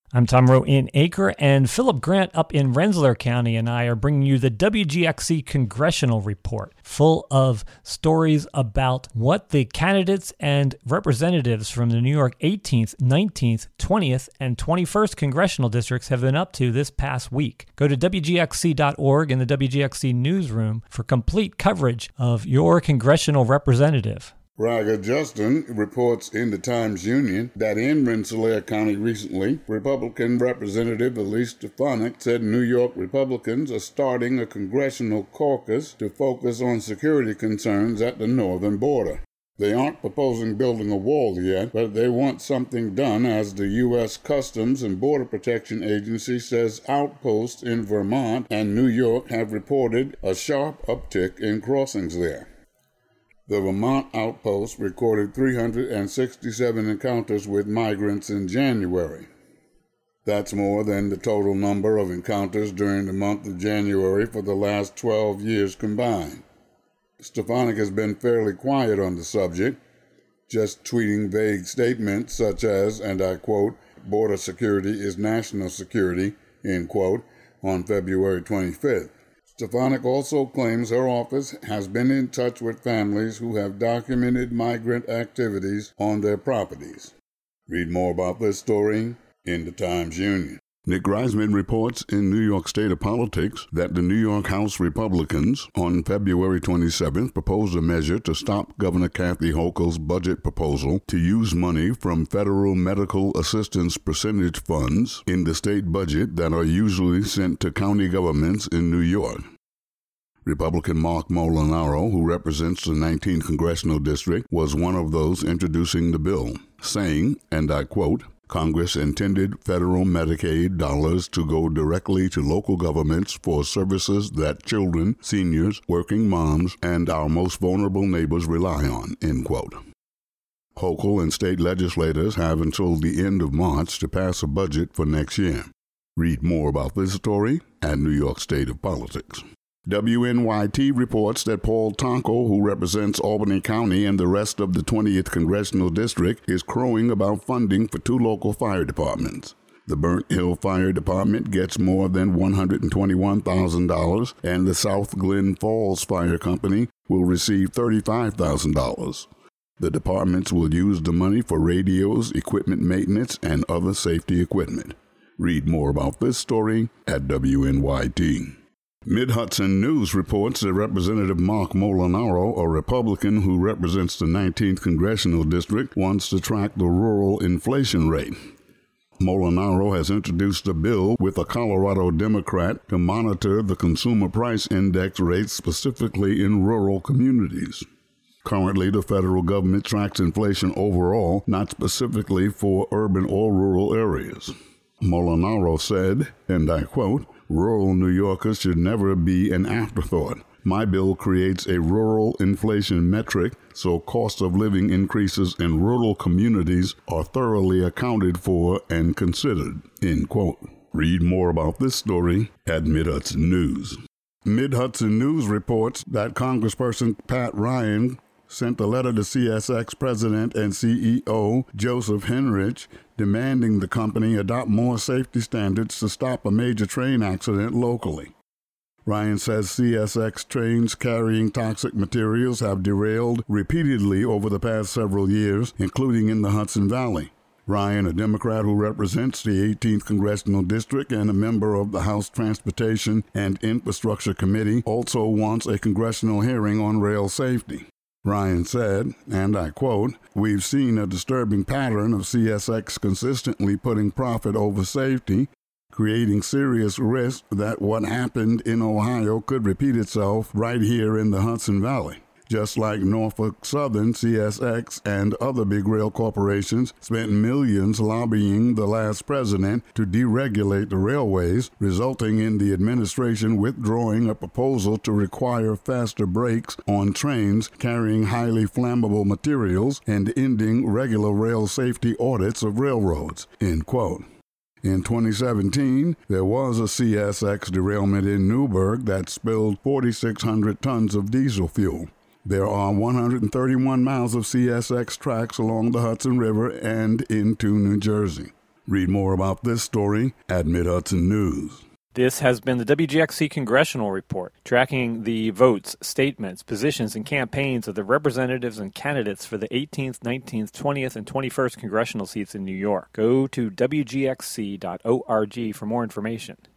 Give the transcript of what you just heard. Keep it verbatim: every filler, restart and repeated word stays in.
I'm Tom Rowe in Acre, and Philip Grant up in Rensselaer County and I are bringing you the W G X C Congressional Report, full of stories about what the candidates and representatives from the New York eighteenth, nineteenth, twentieth, and twenty-first congressional districts have been up to this past week. Go to W G X C dot org in the W G X C newsroom for complete coverage of your congressional representative. Raga Justin reports in the Times-Union that in Rensselaer County recently, Republican Representative Elise Stefanik said New York Republicans are starting a congressional caucus to focus on security concerns at the northern border. They aren't proposing building a wall yet, but they want something done as the U S Customs and Border Protection Agency says outposts in Vermont and New York have reported a sharp uptick in crossings there. The Vermont outpost recorded three hundred sixty-seven encounters with migrants in January. That's more than the total number of encounters during the month of January for the last twelve years combined. Stefanik has been fairly quiet on the subject, just tweeting vague statements such as, and I quote, "border security is national security," end quote, on February twenty-fifth. Stefanik also claims her office has been in touch with families who have documented migrant activities on their properties. Read more about this story in the Times-Union. Nick Reisman reports in New York State of Politics that the New York House Republicans on February twenty-seventh proposed a measure to stop Governor Kathy Hochul's budget proposal to use money from federal medical assistance percentage funds in the state budget that are usually sent to county governments in New York. Republican Mark Molinaro, who represents the nineteenth Congressional District, was one of those introducing the bill, saying, and I quote, "Congress intended federal Medicaid dollars to go directly to local governments for services that children, seniors, working moms, and our most vulnerable neighbors rely on," end quote. Hochul and state legislators have until the end of March to pass a budget for next year. Read more about this story at New York State of Politics. W N Y T reports that Paul Tonko, who represents Albany County and the rest of the twentieth Congressional District, is crowing about funding for two local fire departments. The Burnt Hill Fire Department gets more than one hundred twenty-one thousand dollars, and the South Glen Falls Fire Company will receive thirty-five thousand dollars. The departments will use the money for radios, equipment maintenance, and other safety equipment. Read more about this story at W N Y T. Mid-Hudson News reports that Representative Mark Molinaro, a Republican who represents the nineteenth Congressional District, wants to track the rural inflation rate. Molinaro has introduced a bill with a Colorado Democrat to monitor the consumer price index rate specifically in rural communities. Currently, the federal government tracks inflation overall, not specifically for urban or rural areas. Molinaro said, and I quote, "Rural New Yorkers should never be an afterthought. My bill creates a rural inflation metric, so cost of living increases in rural communities are thoroughly accounted for and considered," end quote. Read more about this story at Mid-Hudson News. Mid-Hudson News reports that Congressperson Pat Ryan sent a letter to C S X President and C E O Joseph Henrich demanding the company adopt more safety standards to stop a major train accident locally. Ryan says C S X trains carrying toxic materials have derailed repeatedly over the past several years, including in the Hudson Valley. Ryan, a Democrat who represents the eighteenth Congressional District and a member of the House Transportation and Infrastructure Committee, also wants a congressional hearing on rail safety. Ryan said, and I quote, "We've seen a disturbing pattern of C S X consistently putting profit over safety, creating serious risk that what happened in Ohio could repeat itself right here in the Hudson Valley. Just like Norfolk Southern, C S X, and other big rail corporations spent millions lobbying the last president to deregulate the railways, resulting in the administration withdrawing a proposal to require faster brakes on trains carrying highly flammable materials and ending regular rail safety audits of railroads," end quote. In twenty seventeen, there was a C S X derailment in Newburgh that spilled forty-six hundred tons of diesel fuel. There are one hundred thirty-one miles of C S X tracks along the Hudson River and into New Jersey. Read more about this story at Mid Hudson News. This has been the W G X C Congressional Report, tracking the votes, statements, positions, and campaigns of the representatives and candidates for the eighteenth, nineteenth, twentieth, and twenty-first congressional seats in New York. Go to W G X C dot org for more information.